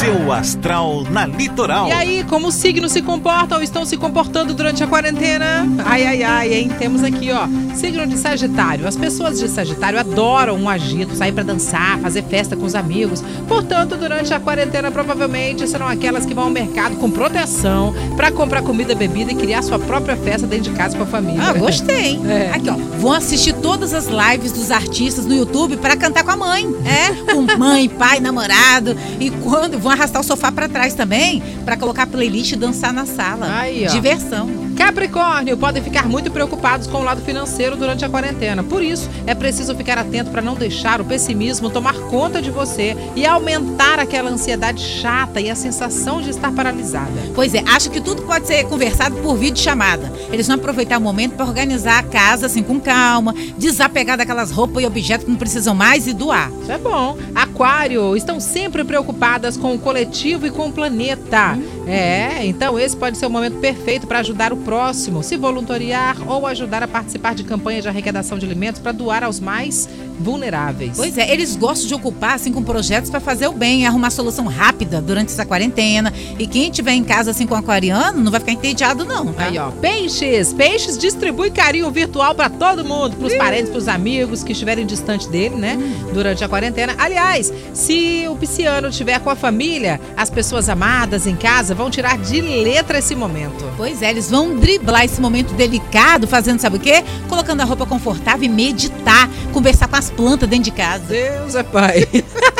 seu astral na Litoral. E aí, como os signos se comportam ou estão se comportando durante a quarentena? Ai, hein? Temos aqui, ó, signo de Sagitário. As pessoas de Sagitário adoram um agito, sair pra dançar, fazer festa com os amigos. Portanto, durante a quarentena, provavelmente serão aquelas que vão ao mercado com proteção pra comprar comida, bebida e criar sua própria festa dentro de casa com a família. Ah, gostei. É. Aqui, ó, vão assistir todas as lives dos artistas no YouTube pra cantar com a mãe. Com mãe, pai, namorado. E quando vão arrastar o sofá pra trás também, pra colocar a playlist e dançar na sala. Aí, ó. Diversão. Capricórnio, podem ficar muito preocupados com o lado financeiro durante a quarentena. Por isso, é preciso ficar atento para não deixar o pessimismo tomar conta de você e aumentar aquela ansiedade chata e a sensação de estar paralisada. Pois é, acho que tudo pode ser conversado por videochamada. Eles vão aproveitar o momento para organizar a casa assim com calma, desapegar daquelas roupas e objetos que não precisam mais e doar. Isso é bom. Aquário, estão sempre preocupadas com o coletivo e com o planeta. Então esse pode ser o momento perfeito para ajudar o próximo, se voluntariar ou ajudar a participar de campanhas de arrecadação de alimentos para doar aos mais vulneráveis. Pois é, eles gostam de ocupar assim com projetos para fazer o bem, arrumar solução rápida durante essa quarentena. E quem estiver em casa assim com aquariano não vai ficar entediado não, tá? Aí, ó, Peixes distribui carinho virtual para todo mundo, pros parentes, pros amigos que estiverem distante dele, né? Durante a quarentena. Aliás, se o pisciano estiver com a família, as pessoas amadas em casa vão tirar de letra esse momento. Pois é, eles vão driblar esse momento delicado, fazendo sabe o quê? Colocando a roupa confortável e meditar, conversar com as plantas dentro de casa. Deus é pai.